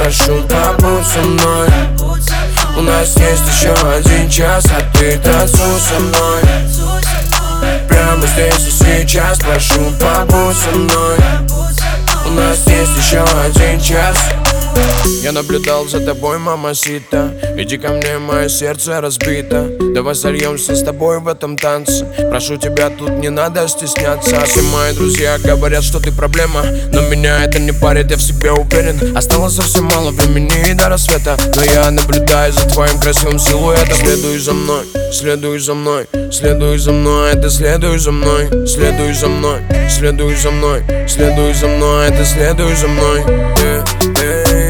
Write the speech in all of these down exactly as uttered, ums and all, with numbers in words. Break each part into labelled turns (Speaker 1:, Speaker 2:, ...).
Speaker 1: прошу, побудь со мной. У нас есть еще один час, а ты танцуй со мной. Прямо здесь и сейчас, прошу, побудь со мной. У нас есть еще один час. Я наблюдал за тобой, мамасита. Иди ко мне, мое сердце разбито. Давай сольемся с тобой в этом танце. Прошу тебя, тут не надо стесняться. Все мои друзья говорят, что ты проблема, но меня это не парит, я в себе уверен. Осталось совсем мало времени до рассвета, но я наблюдаю за твоим красивым силуэтом. Следуй за мной, следуй за мной, следуй за мной, это следуй за мной. Следуй за мной, следуй за мной, следуй за мной, это следуй за мной. Yeah, yeah.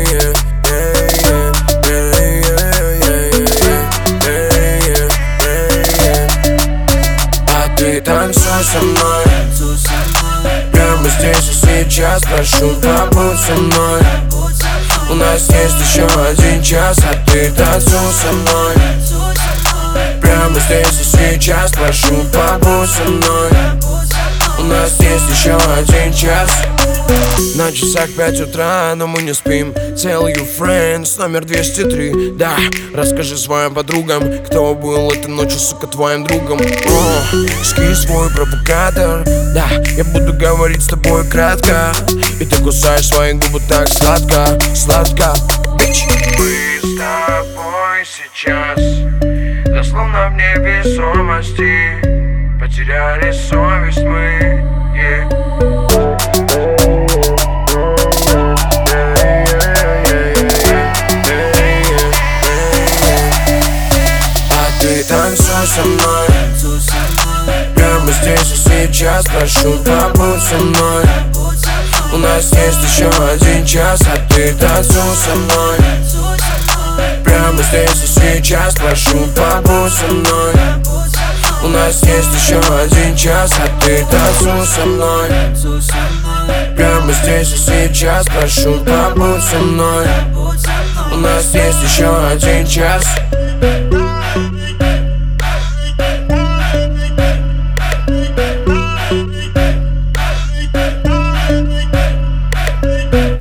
Speaker 1: Ты танцуй со мной, прямо здесь и сейчас, прошу, побудь со мной. У нас есть еще один час, а ты танцуй со мной. Прямо здесь и сейчас, прошу, побудь со мной. У нас есть еще один час. На часах пять утра, но мы не спим. Tell you friends, номер двести три. Да, расскажи своим подругам, кто был этой ночью, сука, твоим другом. О, скинь свой провокатор. Да, я буду говорить с тобой кратко, и ты кусаешь свои губы так сладко, сладко. Bitch. Мы с тобой сейчас дословно в невесомости. Потеряли совесть мы, yeah. Танцуй со мной, прямо здесь и сейчас, прошу, побудь со мной. У нас есть еще один час, а ты танцуй со мной. Прямо здесь и сейчас, прошу, побудь со мной. У нас есть еще один час, а ты танцуй со мной. Прямо здесь и сейчас, прошу, побудь со мной. У нас есть еще один час.